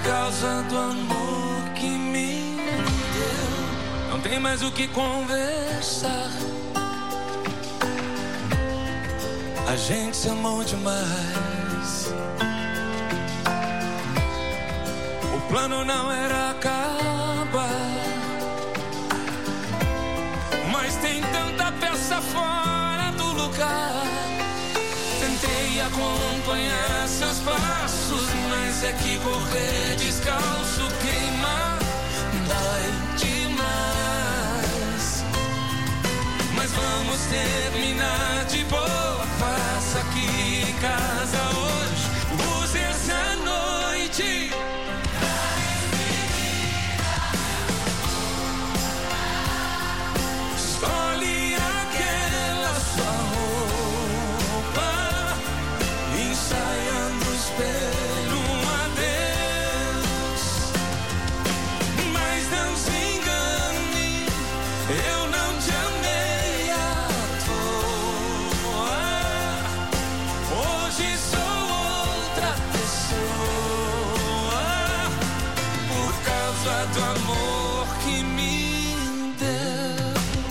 causa do amor que me deu. Não tem mais o que conversar. A gente se amou demais. O plano não era acabar, mas tem tanta peça fora do lugar. Tentei acompanhar seus passos, mas é que correr descalço queima, dói demais. Mas vamos terminar de boa, faça aqui em casa hoje. Use essa noite. Escolhe aquela sua roupa, ensaia no espelho um adeus. Mas não se engane, eu não te amei à toa. Hoje sou outra pessoa, por causa do amor que me deu.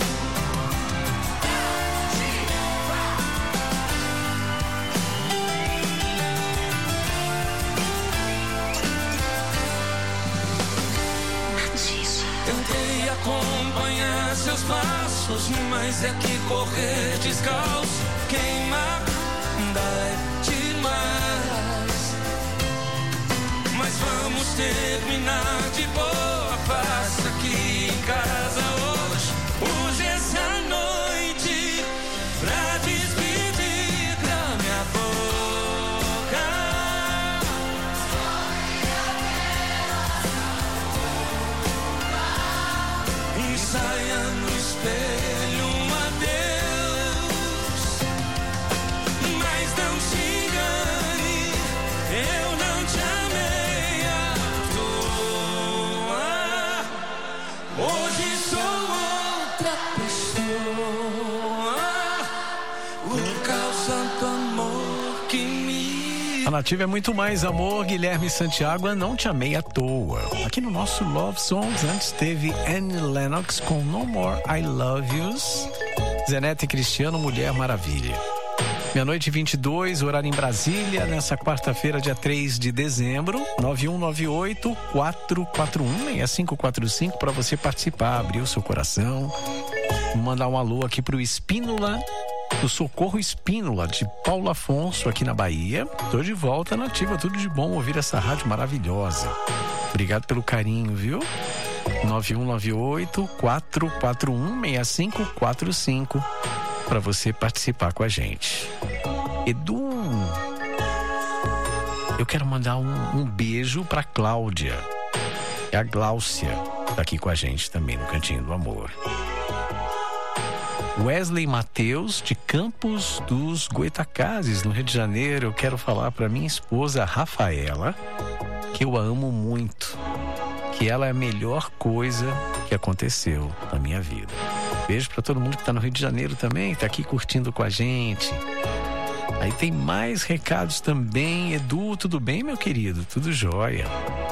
Tentei acompanhar seus passos, mas é que correr descalço queima, dói demais. Mas vamos terminar de boa, faça aqui em casa hoje. Use essa noite pra despedir da minha boca. Ensaia no espelho um adeus. Mas não se engane, eu não te amei à toa. Hoje sou outra pessoa, por causa do amor que me... A Nativa é muito mais amor. Guilherme Santiago, não te amei à toa. Aqui no nosso Love Songs, antes teve Annie Lennox com No More I Love Yous. Zenete e Cristiano, Mulher Maravilha. Meia-noite 22, horário em Brasília, nessa quarta-feira, dia 3 de dezembro, 9198-441-6545, para você participar, abrir o seu coração. Vou mandar um alô aqui pro Espínola, do Socorro Espínola, de Paulo Afonso, aqui na Bahia. Tô de volta na Ativa, tudo de bom ouvir essa rádio maravilhosa. Obrigado pelo carinho, viu? 9198-441-6545, para você participar com a gente. Edu, eu quero mandar um beijo pra Cláudia. É a Gláucia, tá aqui com a gente também no Cantinho do Amor. Wesley Mateus, de Campos dos Goitacazes, no Rio de Janeiro. Eu quero falar para minha esposa Rafaela que eu a amo muito, que ela é a melhor coisa que aconteceu na minha vida. Beijo para todo mundo que tá no Rio de Janeiro também, tá aqui curtindo com a gente. Aí tem mais recados também. Edu, tudo bem, meu querido? Tudo jóia.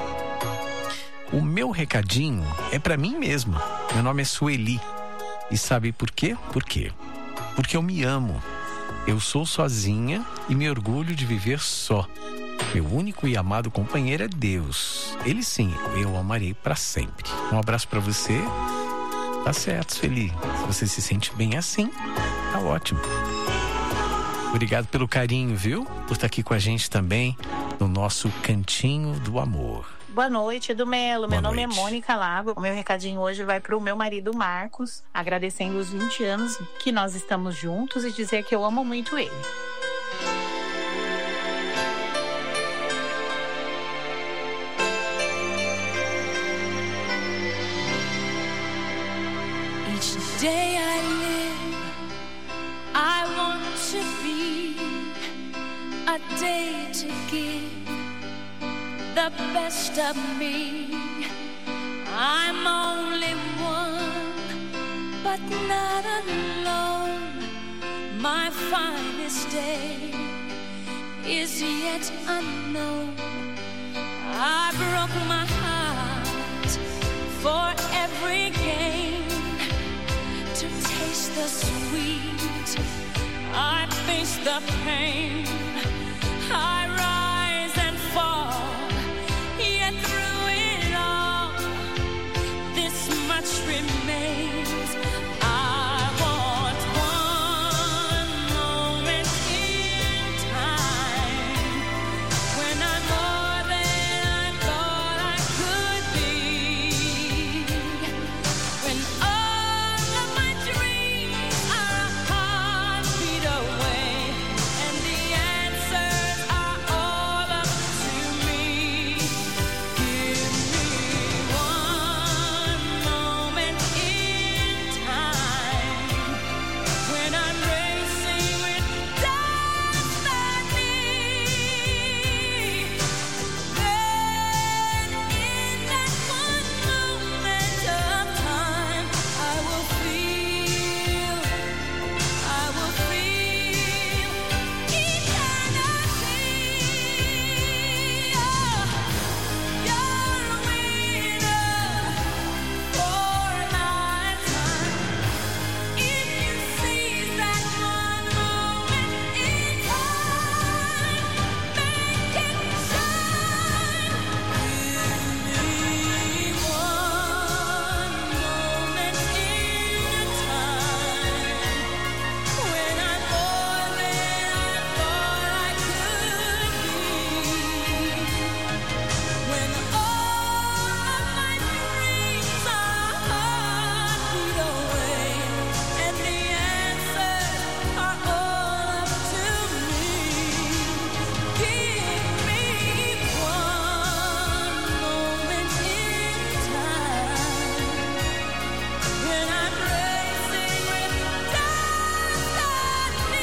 O meu recadinho é para mim mesma. Meu nome é Sueli. E sabe por quê? Por quê? Porque eu me amo. Eu sou sozinha e me orgulho de viver só. Meu único e amado companheiro é Deus. Ele sim, eu amarei para sempre. Um abraço para você. Tá certo, Sueli. Se você se sente bem assim, tá ótimo. Obrigado pelo carinho, viu? Por estar aqui com a gente também no nosso Cantinho do Amor. Boa noite, Edu Melo. Meu nome é Mônica Lago. O meu recadinho hoje vai para o meu marido Marcos, agradecendo os 20 anos que nós estamos juntos e dizer que eu amo muito ele. Each day I live, I want to be a day to give the best of me. I'm only one, but not alone. My finest day is yet unknown. I broke broke my heart for every gain. To taste the sweet, I face the pain. I rise and fall, yet through it all, this much remains. I want one moment in time when I'm more than I thought I could be. When all of my dreams are a heartbeat away, and the answers are all up to me. Give me one moment in time when I'm racing with destiny. Then in that one moment of time, I will feel eternity. You're a winner for a lifetime. If you seize that one moment in time, make it shine. Give me one moment in time when I'm more than I thought I could be. When all of my dreams are a heartbeat away, and the answers are all up to me. Give me one moment in time when I'm racing with destiny.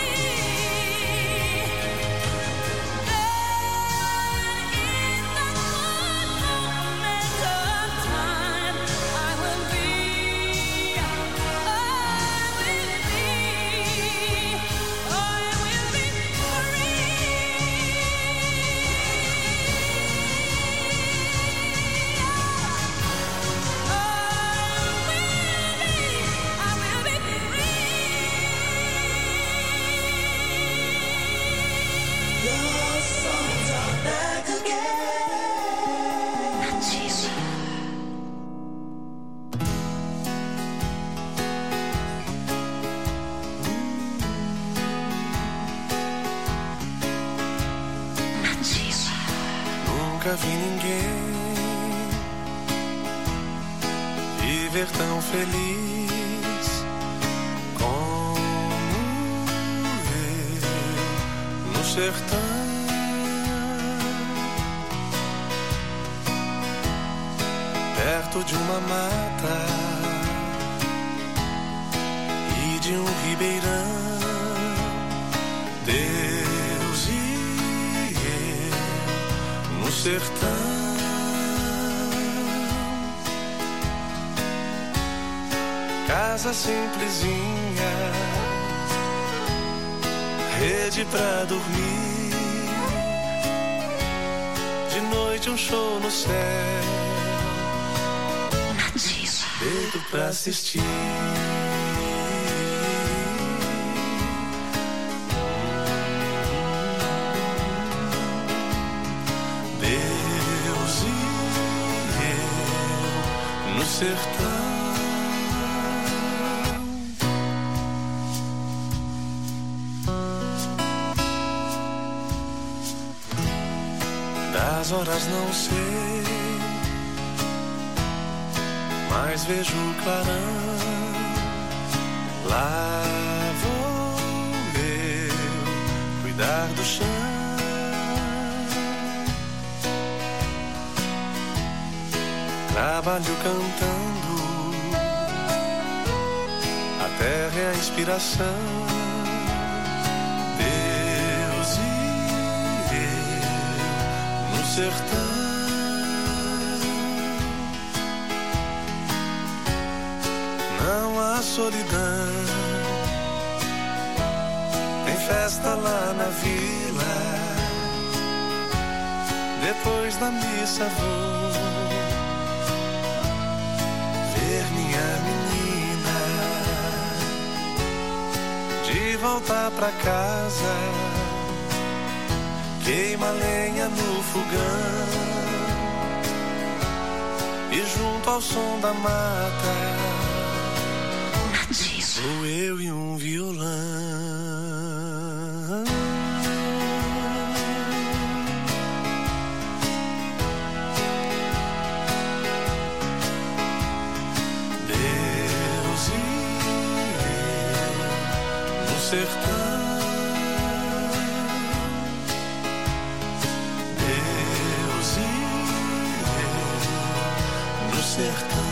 Then in that one moment of time, I will be Nunca vi ninguém viver tão feliz como eu no sertão. Perto de uma mata e de um ribeirão, Deus e eu no sertão. Casa simplesinha, rede pra dormir, de noite um show no céu, dedo pra assistir. Deus e eu no sertão. Das horas não sei, mas vejo o clarão. Lá vou eu cuidar do chão. Trabalho cantando, a terra é a inspiração. Deus e eu no sertão. Não há solidão, tem festa lá na vila. Depois da missa vou ver minha menina. De volta pra casa, queima lenha no fogão e junto ao som da mata sou eu e um violão. Deus e eu no sertão. Deus e eu no sertão.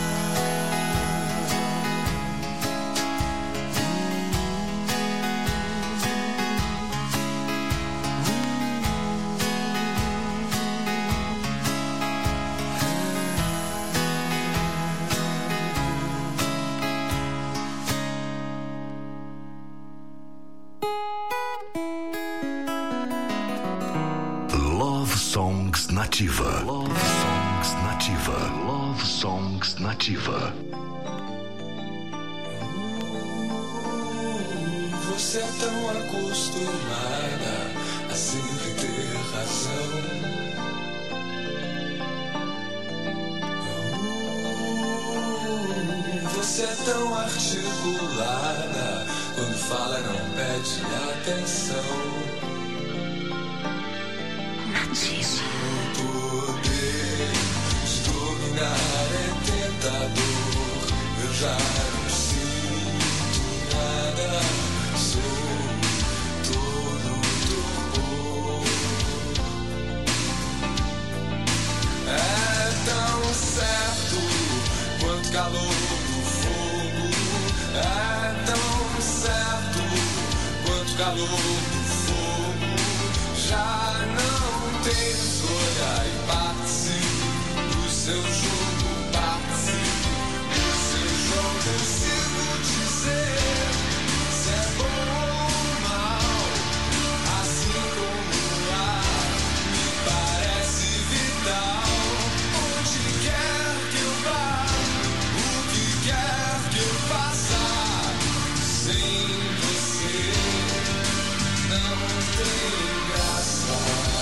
Love Songs Nativa. Love Songs Nativa. Love Songs Nativa. Você é tão acostumada a sempre ter razão. Você é tão articulada, quando fala não pede atenção. Poder te dominar é tentador. Eu já não sinto nada, sou todo torpor. É tão certo quanto calor do fogo. É tão certo quanto calor do fogo. Já não tem escolha e participe do seu jogo, participe do seu jogo. Consigo dizer se é bom ou mal, assim como o ar me parece vital. Onde quer que eu vá, o que quer que eu faça, sem você não tem graça.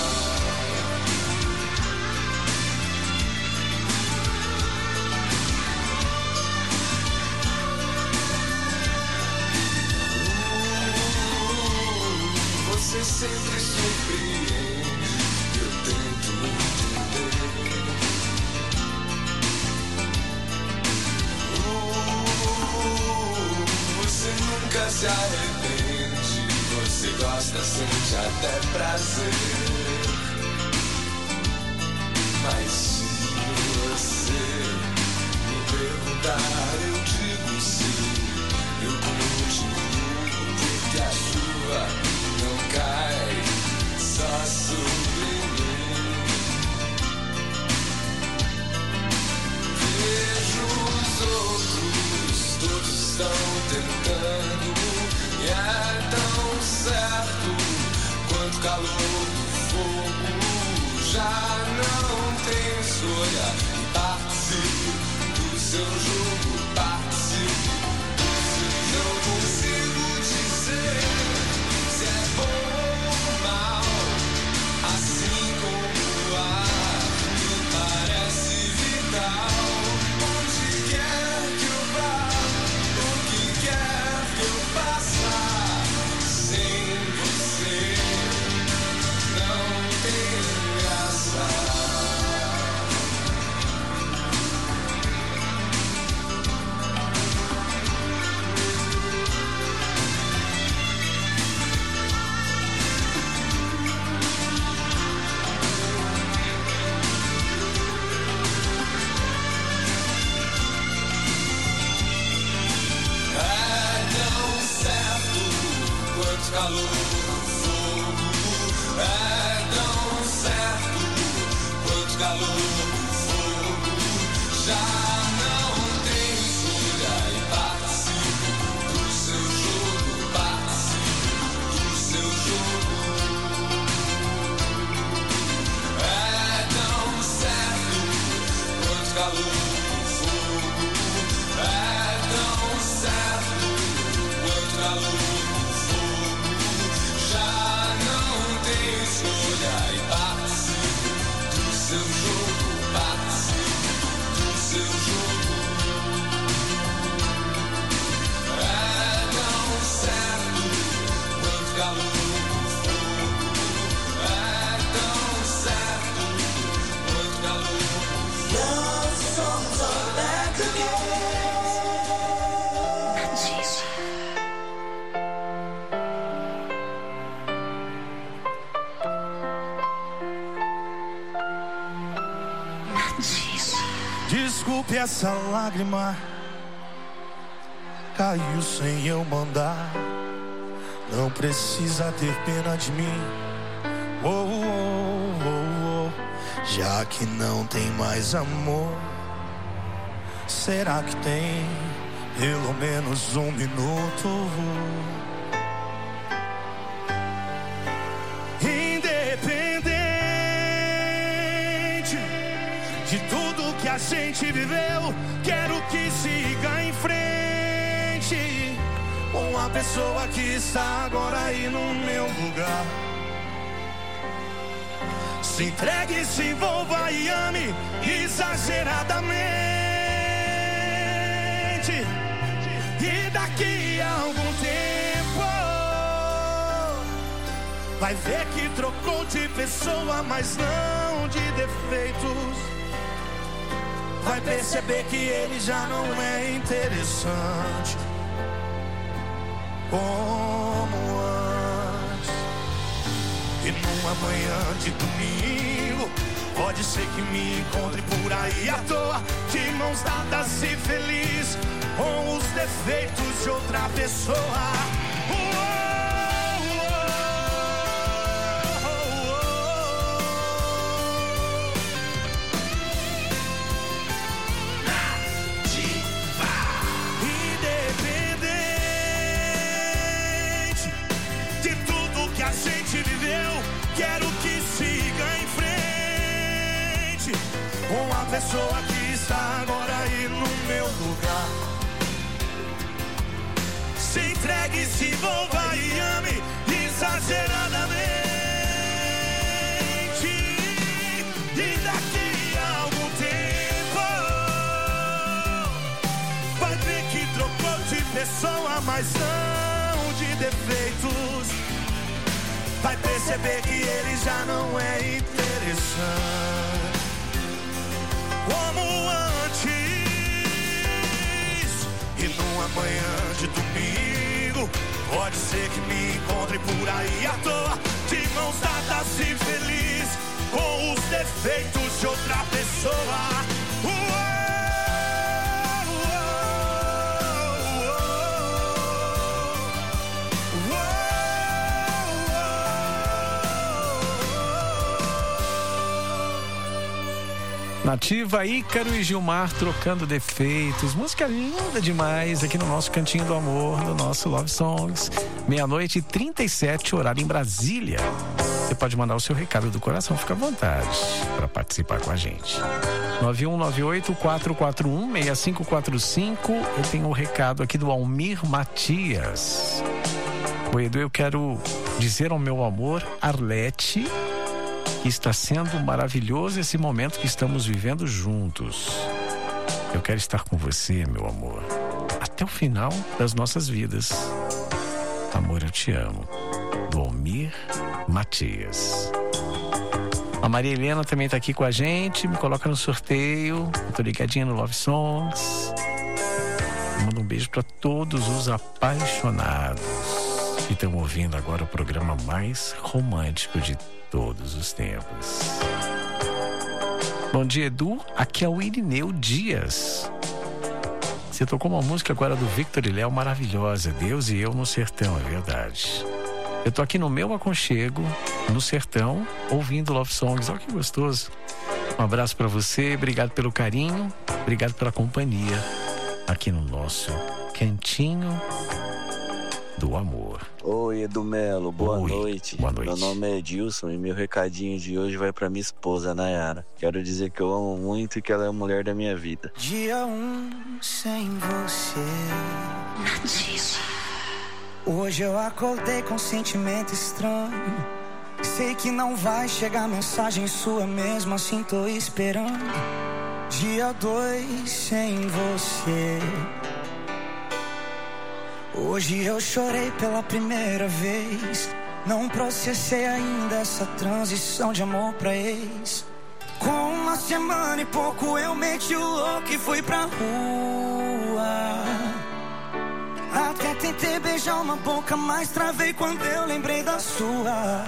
Você sempre surpreende, eu tento entender. Você nunca se arrepende, você gosta, sente até prazer. Mas se você me perguntar, eu digo sim. Eu continuo porque a chuva não cai só sobre mim. Vejo os outros, todos estão tentando, e é tão certo quanto calor do fogo. Já não tem escolha e participe do seu jogo, participe do seu jogo. Consigo dizer se é bom ou mal, assim como o ar me parece vital. Onde quer que eu vá, o que quer que eu faça, sem você não tem graça. Calor do fogo, é tão certo quanto calor do fogo. Já não tem escolha e participe do seu jogo, participe do seu jogo. É seu jogo, participe do seu jogo. É tão certo quanto calor no fogo. É tão certo quanto calor no fogo. Love songs are back again. Desculpe essa lágrima, caiu sem eu mandar. Não precisa ter pena de mim, oh, oh, oh, oh. Já que não tem mais amor, será que tem pelo menos um minuto? Independente de tudo que a gente viveu, quero que siga em frente. Uma pessoa que está agora aí no meu lugar. Se entregue, se envolva e ame exageradamente. E daqui a algum tempo vai ver que trocou de pessoa, mas não de defeitos. Vai perceber que ele já não é interessante como antes. E numa manhã de domingo, pode ser que me encontre por aí à toa, de mãos dadas e feliz, com os defeitos de outra pessoa. Quero que siga em frente. Uma pessoa que está agora aí no meu lugar. Se entregue, se envolva e ame exageradamente. E daqui a algum tempo vai ver que trocou de pessoa, mas não de defeitos. Vai perceber que ele já não é interessante como antes. E numa manhã de domingo, pode ser que me encontre por aí à toa, de mãos dadas e feliz, com os defeitos de outra pessoa. Nativa, Ícaro e Gilmar trocando defeitos. Música linda demais aqui no nosso Cantinho do Amor, no nosso Love Songs. 00:37, horário em Brasília. Você pode mandar o seu recado do coração, fica à vontade para participar com a gente. 9198-441-6545. Eu tenho um recado aqui do Almir Matias. Oi, Edu, eu quero dizer ao meu amor, Arlete, que está sendo maravilhoso esse momento que estamos vivendo juntos. Eu quero estar com você, meu amor, até o final das nossas vidas. Amor, eu te amo. Do Almir Matias. A Maria Helena também está aqui com a gente. Me coloca no sorteio. Eu tô ligadinha no Love Songs. Manda um beijo para todos os apaixonados que estão ouvindo agora o programa mais romântico de todos os tempos. Bom dia, Edu. Aqui é o Irineu Dias. Você tocou uma música agora do Victor e Léo maravilhosa, Deus e Eu no Sertão, é verdade. Eu tô aqui no meu aconchego, no sertão, ouvindo Love Songs. Olha que gostoso. Um abraço pra você, obrigado pelo carinho, obrigado pela companhia aqui no nosso Cantinho do Amor. Oi, Edu Melo, boa noite. Boa noite. Meu nome é Edilson e meu recadinho de hoje vai pra minha esposa, Nayara. Quero dizer que eu amo muito e que ela é a mulher da minha vida. Dia 1 sem você. Hoje eu acordei com um sentimento estranho. Sei que não vai chegar mensagem sua, mesmo assim tô esperando. Dia 2 sem você. Hoje eu chorei pela primeira vez. Não processei ainda essa transição de amor pra ex. Com uma semana e pouco eu meti o louco e fui pra rua. Até tentei beijar uma boca, mas travei quando eu lembrei da sua.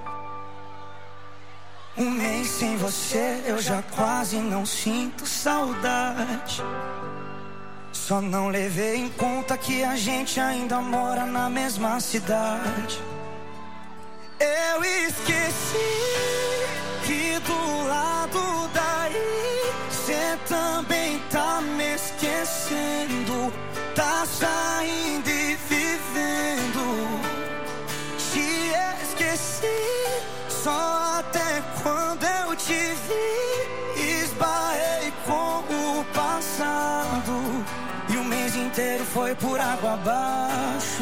Um mês sem você eu já quase não sinto saudade. Só não levei em conta que a gente ainda mora na mesma cidade. Eu esqueci que do lado daí cê também tá me esquecendo. Tá saindo e vivendo. Te esqueci só até quando eu te vi. Esbarrei com o passado e o mês inteiro foi por água abaixo.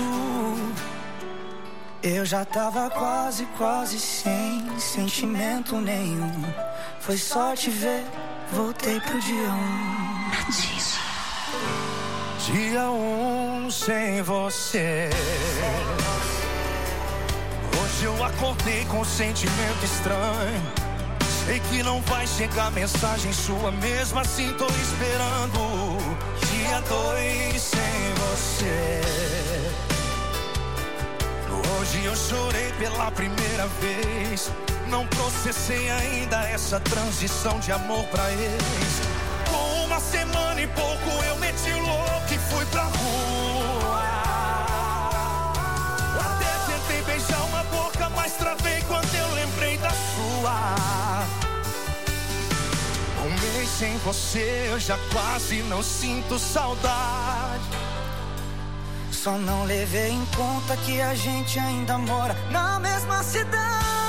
Eu já tava quase sem sentimento nenhum. Foi só te ver, voltei pro dia 1. Dia 1 sem você. Hoje eu acordei com um sentimento estranho. Sei que não vai chegar mensagem sua, mesmo assim tô esperando. Dia 2 sem você. Hoje eu chorei pela primeira vez. Não processei ainda essa transição de amor pra ex. Com uma semana e pouco eu meti o louco e fui pra rua. Até tentei beijar uma boca, mas travei quando eu lembrei da sua. Um mês sem você eu já quase não sinto saudade. Só não levei em conta que a gente ainda mora na mesma cidade.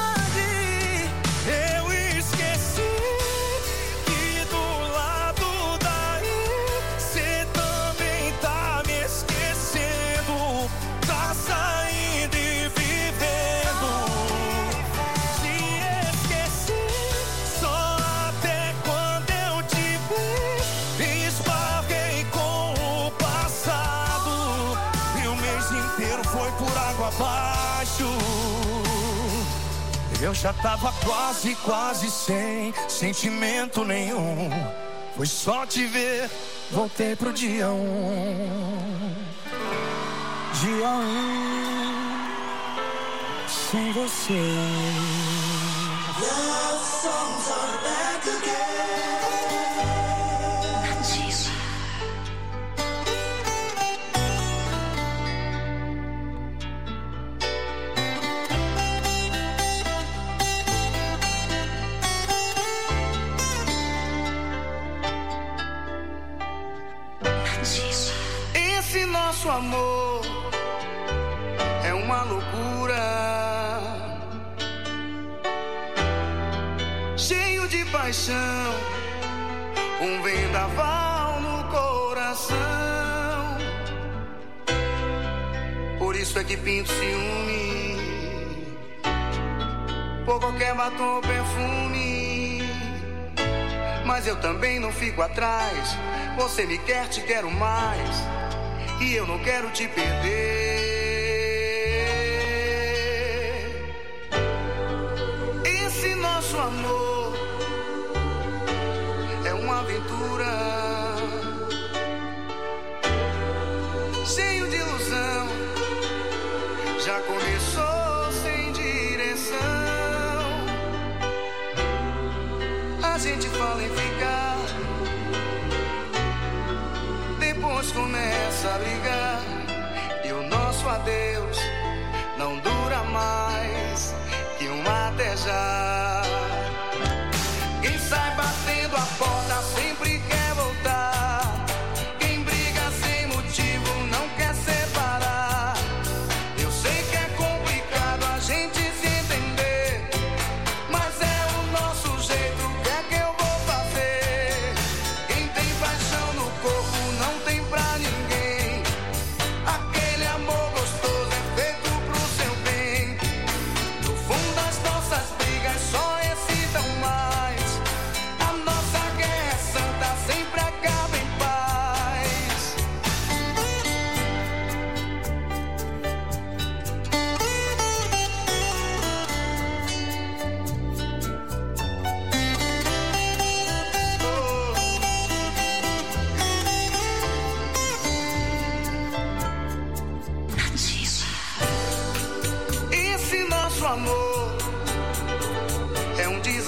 Eu esqueci que do lado daí cê também tá me esquecendo. Tá saindo e vivendo. Te esqueci só até quando eu te vi. Esbarrei com o passado e o mês inteiro foi por água abaixo. Eu já tava quase sem sentimento nenhum. Foi só te ver, voltei pro dia 1. Dia 1 sem você. Love songs are back again. Esse nosso amor é uma loucura, cheio de paixão, um vendaval no coração. Por isso é que pinto ciúme por qualquer batom ou perfume. Mas eu também não fico atrás. Você me quer, te quero mais, e eu não quero te perder. Esse nosso amor é uma aventura, cheio de ilusão. Já começou sem direção. A gente fala em ficar, depois começa a brigar, e o nosso adeus não dura mais que um até já. Quem sai batendo a porta sempre quer voltar. Quem briga sem motivo não quer separar. Eu sei que é complicado a gente se entender, mas é o nosso jeito, o que é que eu vou fazer? Quem tem paixão no corpo não tem pra ninguém. Aquele amor gostoso é feito pro seu bem. No fundo da história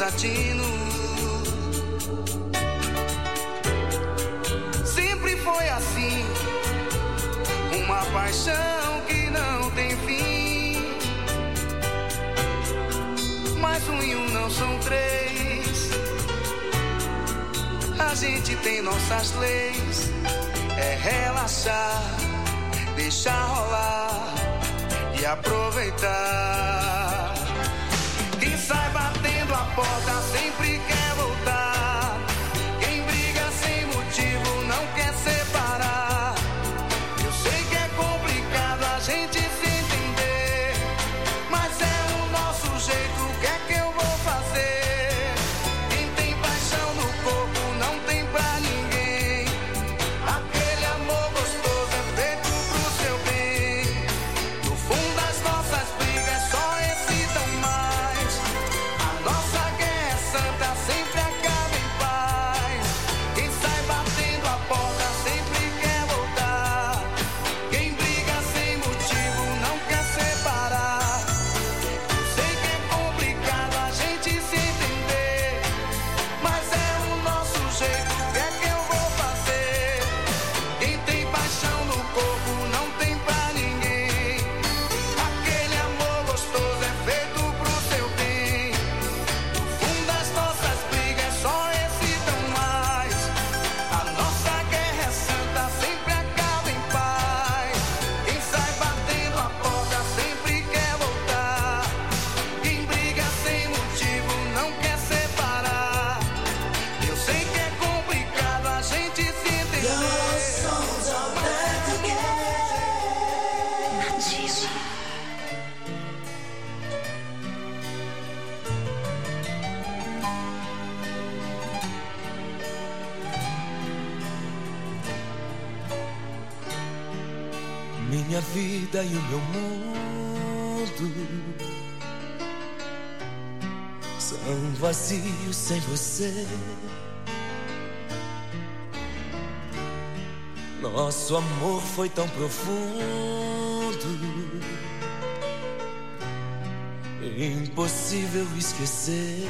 latino. Sempre foi assim, uma paixão que não tem fim. Mas um e um não são três. A gente tem nossas leis. É relaxar, deixar rolar e aproveitar. Quem sai batendo a porta sempre quer voltar. Quem briga sem motivo não quer separar. Eu sei que é complicado a gente se entender, mas é o nosso jeito, o que é que eu vou fazer? Quem tem paixão no corpo não tem pra ninguém. Aquele amor gostoso é feito pro seu bem. No fundo das nossas brigas só excitam mais. A nossa guerra é santa, sempre acaba em paz. Quem sai batendo a porta sempre quer voltar. Quem briga sem motivo não quer separar. Eu sei que é complicado a gente se entender, mas é o nosso jeito, o que é que eu vou fazer? Quem tem paixão no corpo não tem pra ninguém. Aquele amor gostoso é feito pro seu bem. No fundo das nossas brigas só excitam mais. A nossa guerra é santa, sempre acaba em paz. Quem sai batendo a porta sempre quer voltar. Quem briga sem motivo não quer separar. Eu sei que é complicado a gente se entender. Minha vida e o meu mundo são vazios sem você. Nosso amor foi tão profundo, impossível esquecer.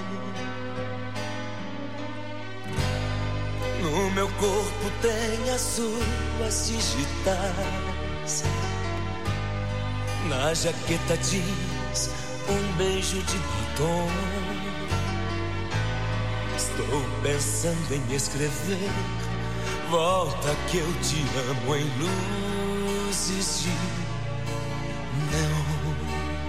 No meu corpo tem as suas digitais. Na jaqueta diz um beijo de batom. Estou pensando em escrever volta que eu te amo em luzes de neon.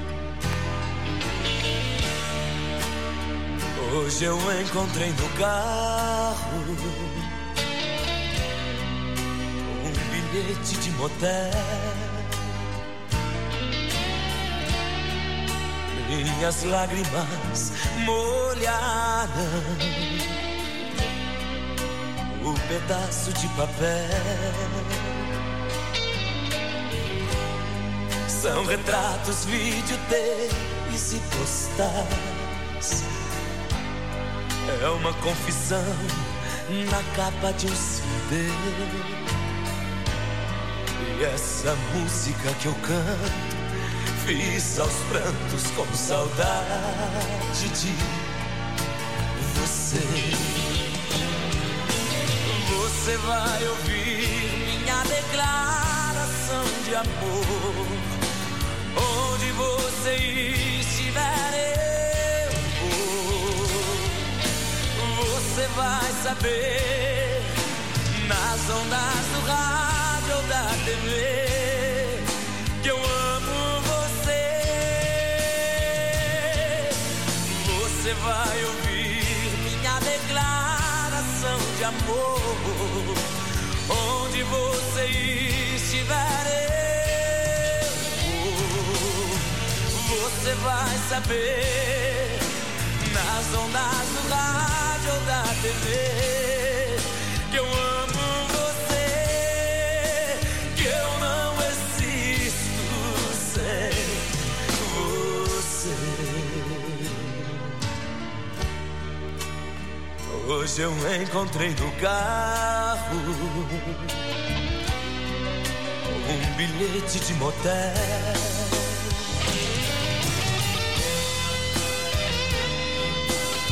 Hoje eu encontrei no carro um bilhete de motel. Minhas lágrimas molharam o pedaço de papel. São retratos, videotapes e postais. É uma confissão na capa de um CD. E essa música que eu canto fiz aos prantos com saudade de você. Você vai ouvir minha declaração de amor. Onde você estiver, eu vou. Você vai saber nas ondas do rádio ou da TV que eu amo você. Você vai ouvir minha declaração de amor. Onde você estiver, eu vou. Você vai saber nas ondas do rádio ou da TV que eu amo você, que eu não existo sem você. Hoje eu encontrei no carro um bilhete de motel.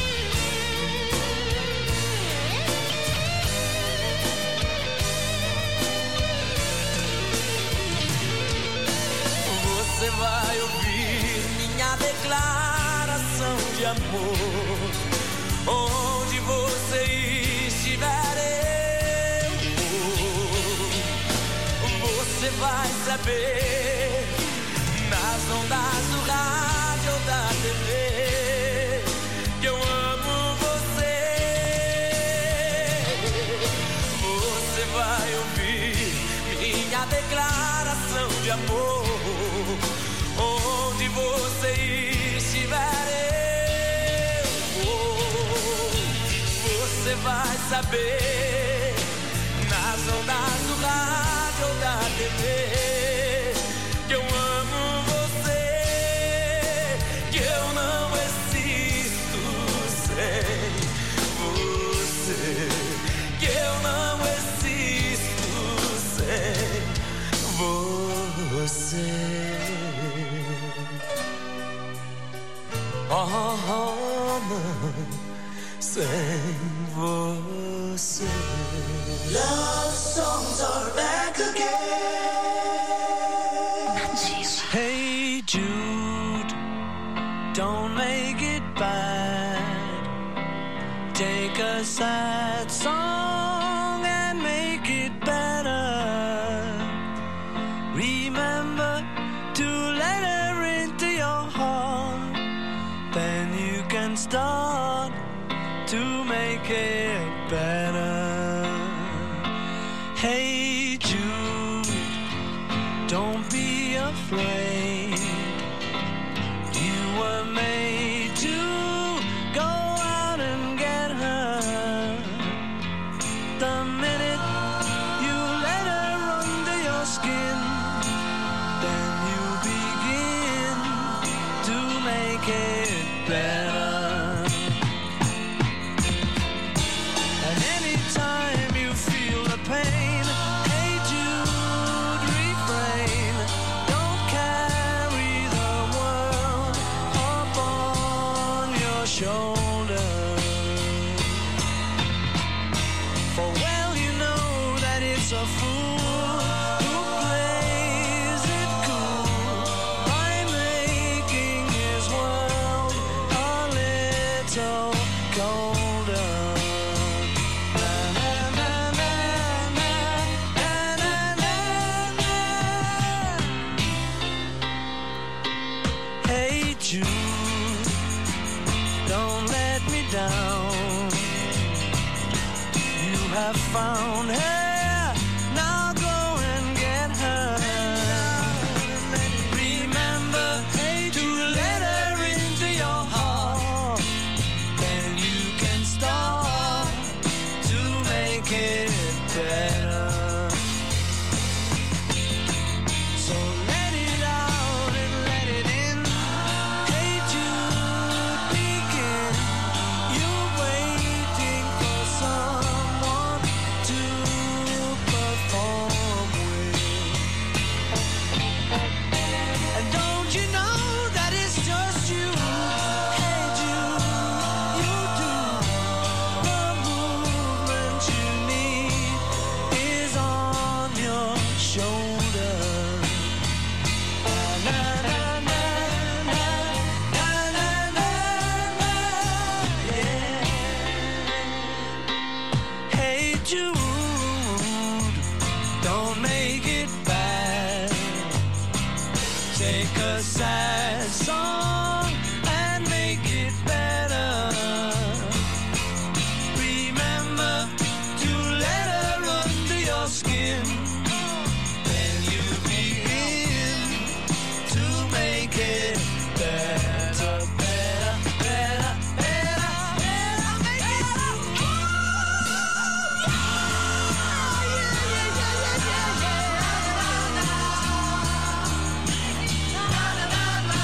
amor. Onde você estiver, você vai saber, nas ondas do rádio ou da TV, que eu amo você. Você vai ouvir minha declaração de amor. Onde você estiver, você vai saber, nas ondas do rádio ou da TV, que eu amo você, que eu não existo sem você, que eu não existo sem você. Oh, não, sem você. Love songs are back again. Hey Jude, don't make it bad. Take a sad song and make it better. Remember to let her into your heart. Then you can start to make it better. Hey Jude, don't be afraid. You were made to go out and get her. The minute you let her under your skin, then you begin to make it better. And anytime you feel the pain, hey Jude, refrain. Don't carry the world upon your shoulder. For well you know that it's a fool who plays it cool by making his world a little colder. Na, na, na, na, na, na, na, na, na. Hey Jude, don't let me down. You have found her, now go and get her. Remember to let her into your heart. Then you can start to make it better. So let it out and let it in. Hey Jude, begin. You're waiting for someone to perform with. And don't you know that it's just you? Hey Jude, you do. The movement you need is on your shoulder. Na, na, na, na, na, na, na, na, yeah. Hey Jude, don't make it bad. Take a sad song and make it better. Remember to let her under your skin. Then you begin to make it better, better, better, better, better, make it better.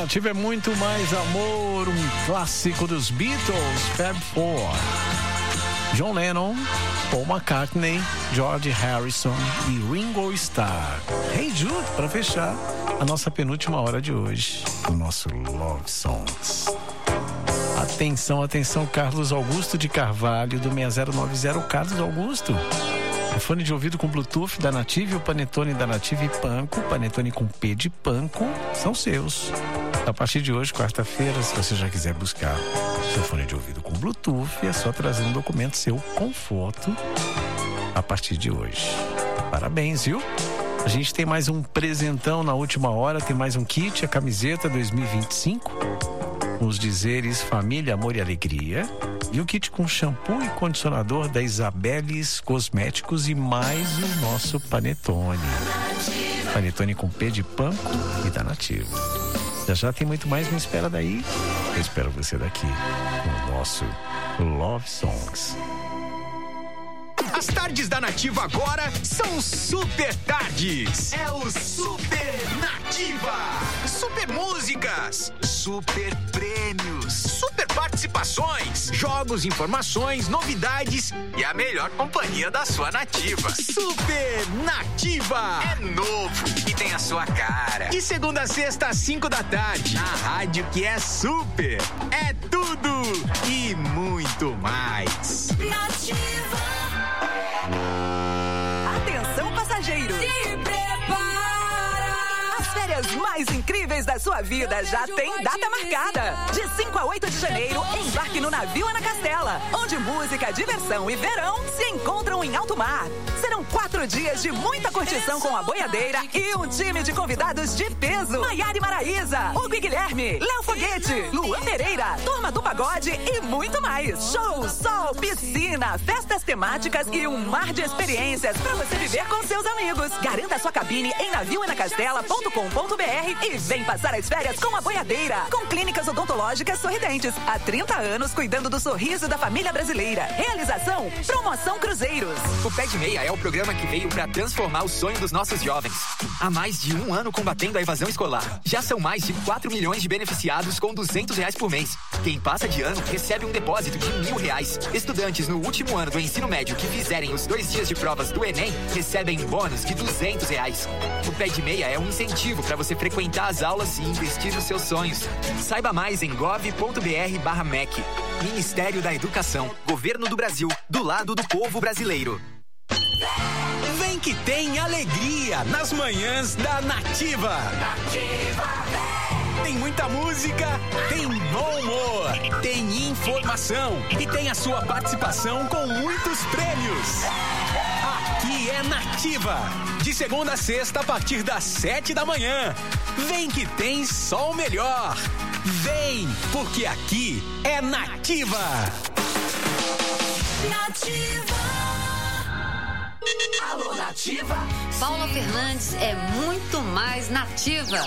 Nativa é muito mais amor, um clássico dos Beatles, Fab Four. John Lennon, Paul McCartney, George Harrison e Ringo Starr. Hey Jude, para fechar a nossa penúltima hora de hoje, o nosso Love Songs. Atenção, atenção, Carlos Augusto de Carvalho, do 6090. Carlos Augusto, o fone de ouvido com Bluetooth da Nativa e o panetone da Nativa e Panko, panetone com P de Panko, são seus. A partir de hoje, quarta-feira, se você já quiser buscar seu fone de ouvido com Bluetooth, é só trazer um documento seu com foto a partir de hoje. Parabéns, viu? A gente tem mais um presentão na última hora, tem mais um kit, a camiseta 2025, com os dizeres Família, Amor e Alegria, e o kit com shampoo e condicionador da Isabeles Cosméticos e mais o nosso panetone. Panetone com P de Panko e da Nativa. Já tem muito mais, me espera daí. Eu espero você daqui no nosso Love Songs. As tardes da Nativa agora são super tardes. É o Super Nativa. Super músicas, super prêmios, super participações, jogos, informações, novidades e a melhor companhia da sua Nativa. Super Nativa. É novo e tem a sua cara. De segunda a sexta às 5 da tarde. Na rádio que é super. É tudo e muito mais. Nativa. Atenção, passageiros! Se prepara! As férias mais incríveis da sua vida já tem data marcada. De 5 a 8 de janeiro, embarque no navio Ana Castela, onde música, diversão e verão se encontram em alto mar. Serão 4 dias de muita curtição com a boiadeira e um time de convidados de peso. Maiara e Maraísa, Hugo e Guilherme, Léo Foguete, Luan Pereira, Turma do Pagode e muito mais. Show, sol, piscina, festas temáticas e um mar de experiências para você viver com seus amigos. Garanta sua cabine em navioanacastela.com.br e vem passar as férias com a boiadeira. Com clínicas odontológicas sorridentes. Há 30 anos cuidando do sorriso da família brasileira. Realização, Promoção Cruzeiros. O Pé de Meia é o programa que veio para transformar o sonho dos nossos jovens. Há mais de 1 ano combatendo a evasão escolar. Já são mais de 4 milhões de beneficiados com R$200 por mês. Quem passa de ano recebe um depósito de R$1.000. Estudantes no último ano do ensino médio que fizerem os 2 dias de provas do Enem recebem bônus de R$200. O Pé de Meia é um incentivo para você frequentar as aulas e investir nos seus sonhos. Saiba mais em gov.br/MEC. Ministério da Educação. Governo do Brasil. Do lado do povo brasileiro. Vem que tem alegria nas manhãs da Nativa. Tem muita música, tem bom humor, tem informação e tem a sua participação com muitos prêmios. Aqui é Nativa. De segunda a sexta a partir das 7 da manhã. Vem que tem só o melhor. Vem, porque aqui é Nativa. Nativa. Alô, Nativa. Paula Fernandes é muito mais nativa.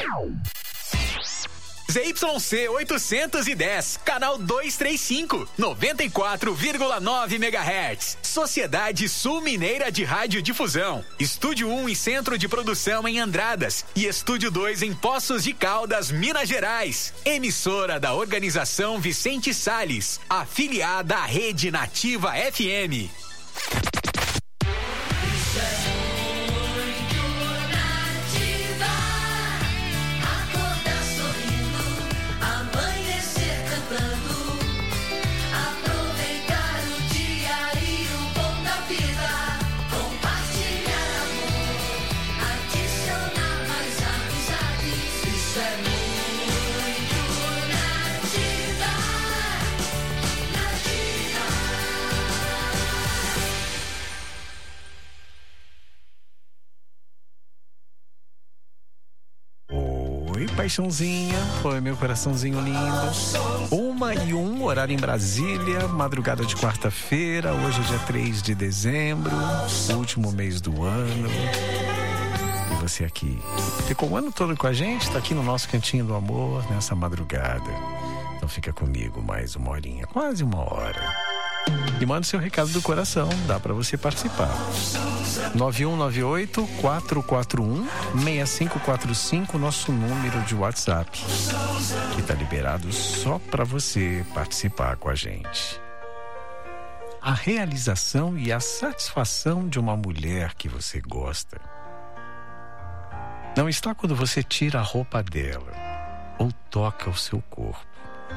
ZYC 810, canal 235, 94,9 MHz. Sociedade Sul Mineira de Radiodifusão. Estúdio 1 e Centro de Produção em Andradas. E Estúdio 2 em Poços de Caldas, Minas Gerais. Emissora da Organização Vicente Salles. Afiliada à Rede Nativa FM. Paixãozinha, foi meu coraçãozinho lindo. 1h01, horário em Brasília, madrugada de quarta-feira, hoje é dia 3 de dezembro, último mês do ano. E você aqui, ficou o ano todo com a gente, tá aqui no nosso cantinho do amor, nessa madrugada. Então fica comigo mais 1 horinha, quase 1 hora. E manda seu recado do coração, dá para você participar. 9198-441-6545, nosso número de WhatsApp, que tá liberado só para você participar com a gente. A realização e a satisfação de uma mulher que você gosta não está quando você tira a roupa dela ou toca o seu corpo.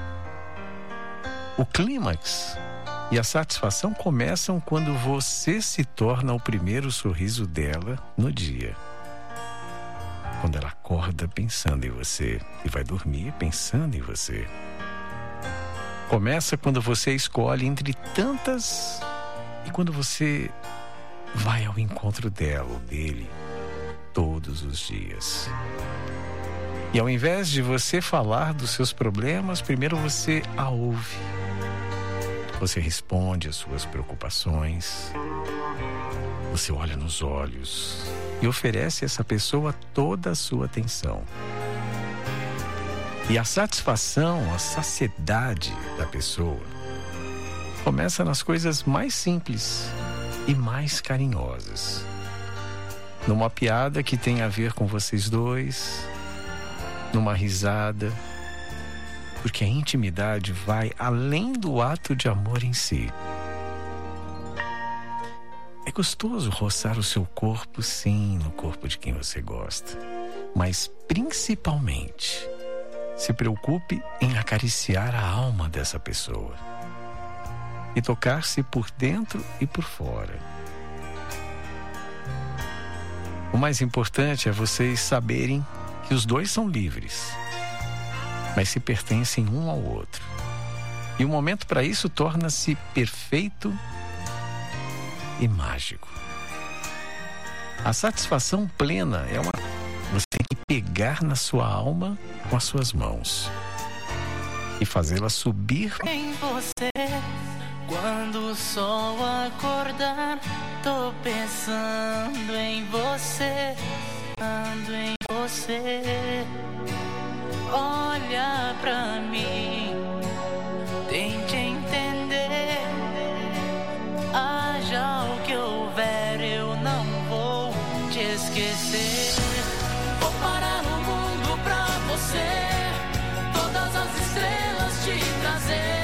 O clímax e a satisfação começam quando você se torna o primeiro sorriso dela no dia. Quando ela acorda pensando em você e vai dormir pensando em você. Começa quando você escolhe entre tantas e quando você vai ao encontro dela ou dele todos os dias. E ao invés de você falar dos seus problemas, primeiro você a ouve. Você responde às suas preocupações. Você olha nos olhos e oferece a essa pessoa toda a sua atenção. E a satisfação, a saciedade da pessoa começa nas coisas mais simples e mais carinhosas. Numa piada que tem a ver com vocês dois, numa risada, porque a intimidade vai além do ato de amor em si. É gostoso roçar o seu corpo, sim, no corpo de quem você gosta, mas principalmente se preocupe em acariciar a alma dessa pessoa e tocar-se por dentro e por fora. O mais importante é vocês saberem que os dois são livres, mas se pertencem um ao outro. E o momento para isso torna-se perfeito e mágico. A satisfação plena é uma... Você tem que pegar na sua alma com as suas mãos e fazê-la subir em você. Quando o sol acordar, tô pensando em você, ando em você. Olha pra mim, tente entender. Haja o que houver, eu não vou te esquecer. Vou parar o mundo pra você, todas as estrelas te trazer.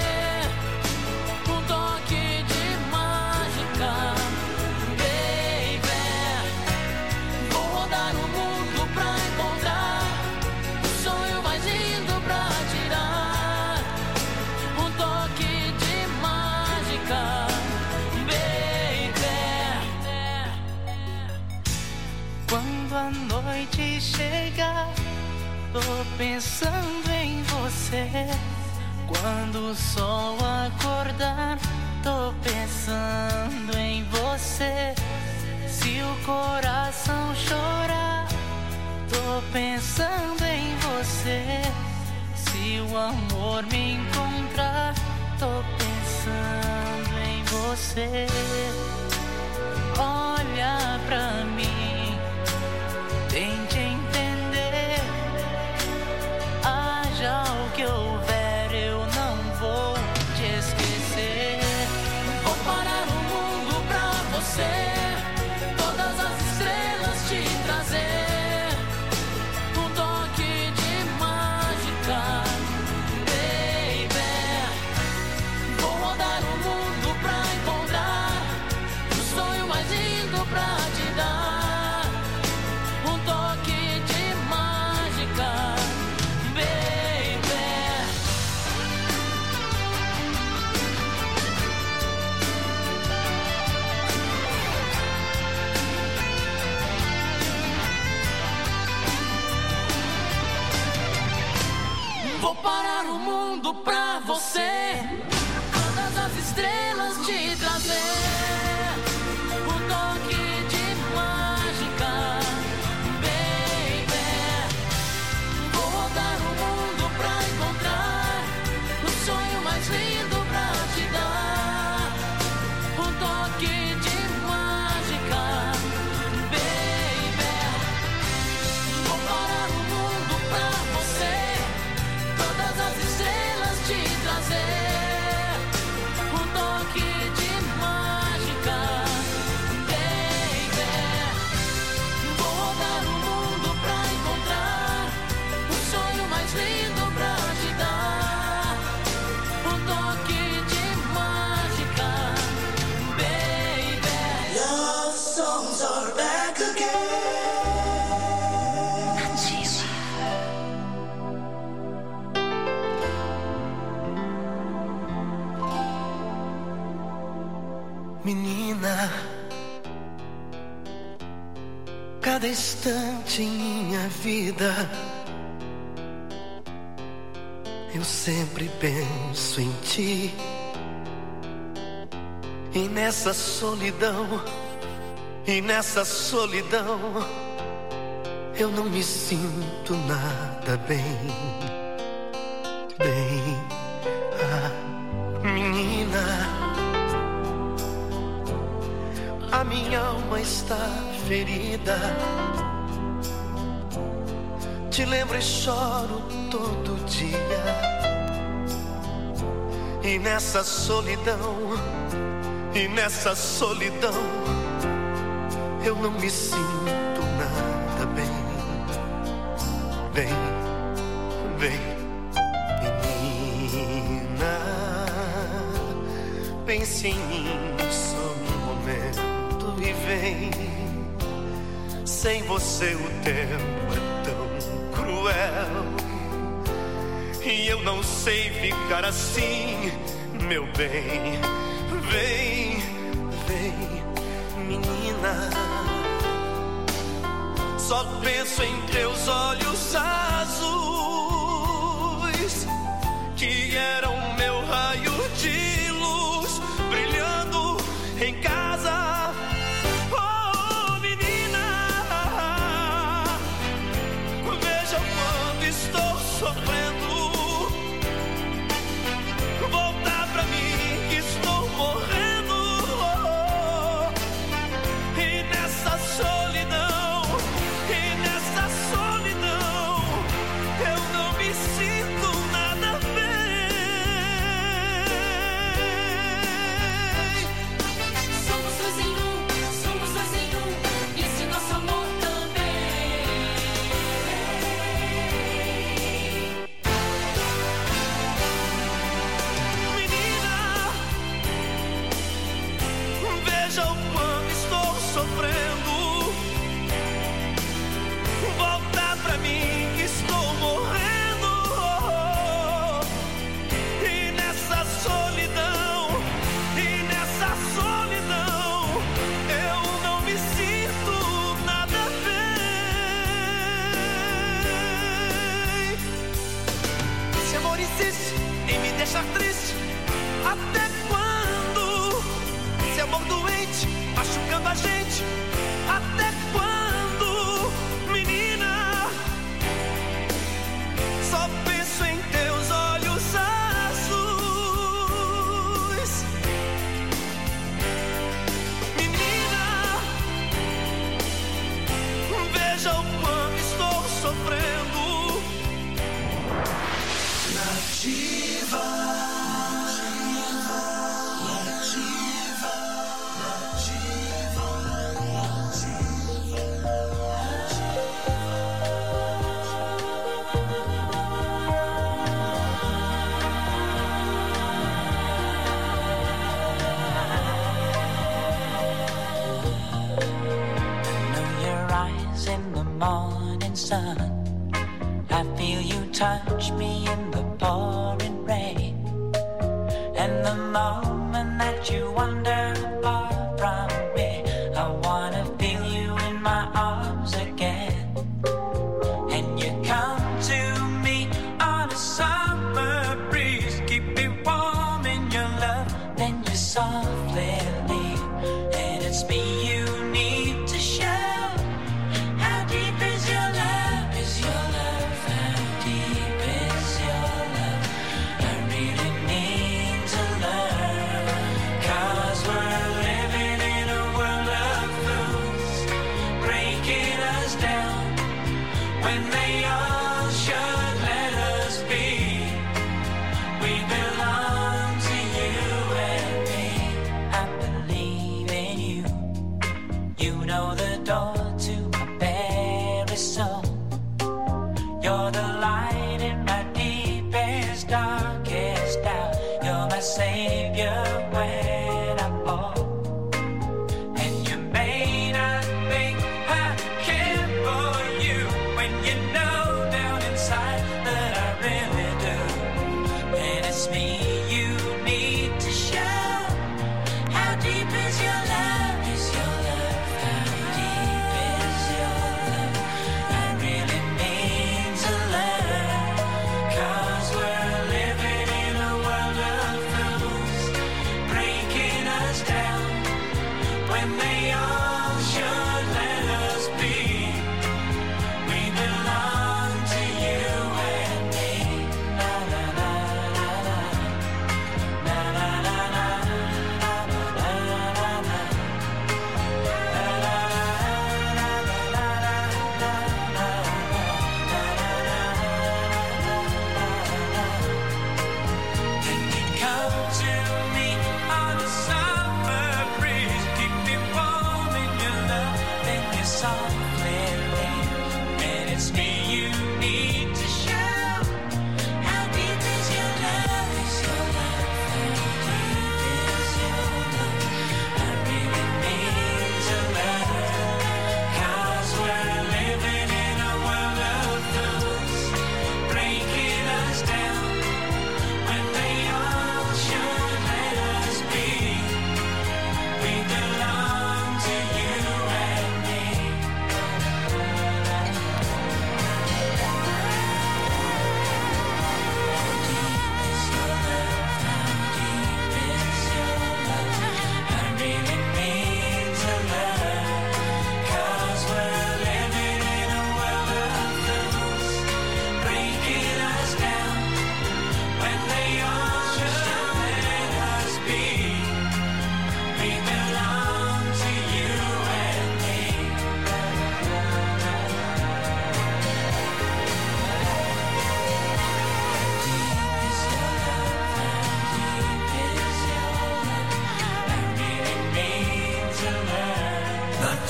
Chega, tô pensando em você. Quando o sol acordar, tô pensando em você. Se o coração chorar, tô pensando em você. Se o amor me encontrar, tô pensando em você. Olha pra mim, tente entender. Haja o que houver, eu não vou te esquecer. Vou parar o mundo pra você, todas as estrelas te trazer. Um toque de mágica, baby. Vou rodar o mundo pra encontrar o sonho mais lindo pra te dar. Vou parar o mundo pra você, todas as estrelas te trazer. Um toque de mágica, baby. Vou rodar o mundo pra encontrar o sonho mais lindo pra te dar. Um toque de mágica, baby. Vou parar o mundo pra você, todas as estrelas te trazer. Menina, cada instante em minha vida eu sempre penso em ti. E nessa solidão, eu não me sinto nada bem. Menina, a minha alma está ferida. Te lembro e choro todo dia. E nessa solidão, eu não me sinto nada bem. Menina, pense em mim só um momento e vem. Sem você o tempo é tão cruel e eu não sei ficar assim, meu bem. Vem, menina, só penso em teus olhos azuis, que eram meu raio de luz, brilhando em casa. Oh, menina, veja quando estou sofrendo. Volta pra mim que estou morrendo. E nessa solidão, eu não me sinto nada bem. Somos dois em um, e esse nosso amor também. Menina, veja o quanto estou sofrendo. Volta pra mim que estou morrendo. E nessa solidão, eu não me sinto nada bem. Esse amor insiste em me deixar triste. Até quando? Esse amor doente machucando a gente. Até quando, menina? Só penso em teus olhos azuis. Menina, veja o quanto estou sofrendo. Nativa. In the morning sun, I feel you touch me in the pouring rain. And the moment that you wander far from me, I wanna feel you in my arms again. And you come to me on a summer breeze, keep me warm in your love, then you softly leave. And it's me you need to show. How deep is your love? Is your love? How deep is your love? I really need to learn. 'Cause we're living in a world of fools, breaking us down when they all should let us be. We belong to you and me. I believe in you. You know the door to my very soul. You're the light in my deepest, darkest doubt. You're my savior when I fall. And you may not think I care for you when you know down inside that I really do. And it's me you need to show. How deep is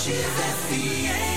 Nativa FM.